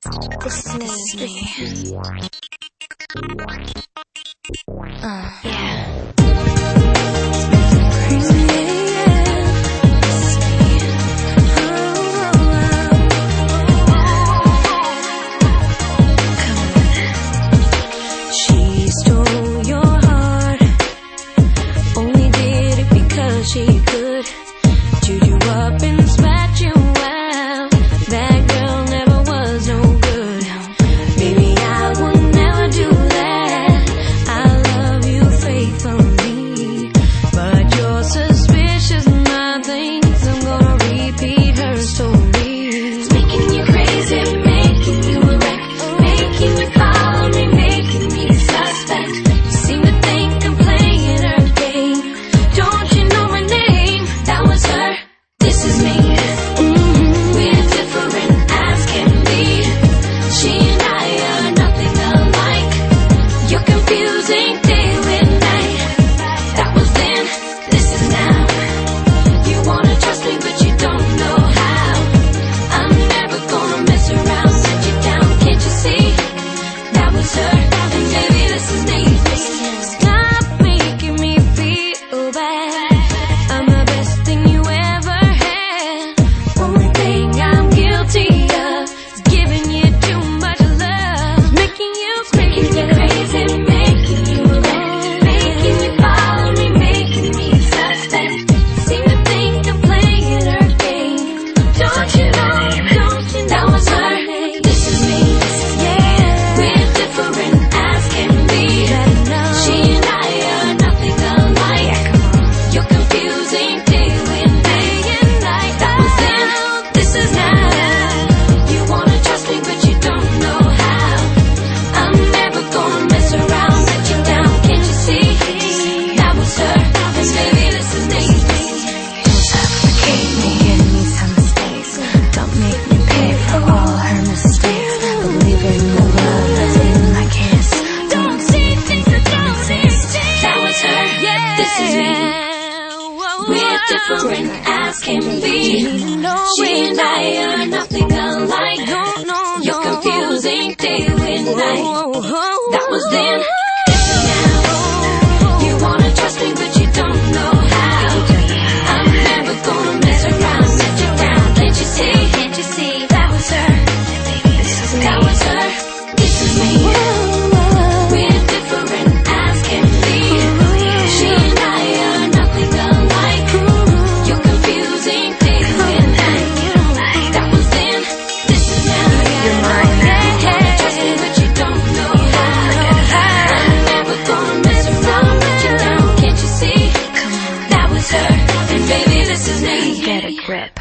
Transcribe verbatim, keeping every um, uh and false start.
This is me. This is me. Uh, yeah. Crazy. She stole your heart, only did it because she could. Chewed you up and spat you out. That girl never was no good. Maybe I will never do that. I love you faithfully, but you're suspicious of my things. I'm gonna repeat her story. It's making you crazy, making you a wreck, making you follow me, making me suspect. You seem to think I'm playing her game. Don't you know my name? That was her. This is me. Mm-hmm. We're different as can be. She and I are nothing alike. You're confusing day with night. That was then, this is now. You wanna trust me but you don't know how. I'm never gonna mess around, let you down, can't you see? That was her, and maybe this is me. Stop making me feel bad. I'm the best thing you ever had. Only thing I'm guilty of is giving you too much love. Making you, making you crazy, making you wreck, making you follow me, making me suspect. Seem to think I'm playing her game. Don't you know, don't you know that was her? This is me, yeah. We're different as can be. She and I are nothing alike. You're confusing day with night. That was then, this is now. You wanna trust me but you don't know how. I'm never gonna mess around, let you down, can't you see? That was her, and maybe this is me. Don't suffocate me, give me some mistakes. Don't make me pay for all her mistakes. Believe in the love that's in my kiss. Don't see things that don't exist. That was her, this is me. We're different as can be. She and I are nothing alike. You're confusing day with night. That was then, this is now. You wanna trust me but you don't know how. I'm never gonna mess around, let you down, can't you see? Can't you see? That was her. That was her. This is me. We're different as can be. She and I are nothing alike. You're confusing day with night. That was then, this is now. You're mine. You wanna trust me but you don't know how. I'm never gonna mess around, let you down, can't you see? That was her, and baby this is me. Get a grip.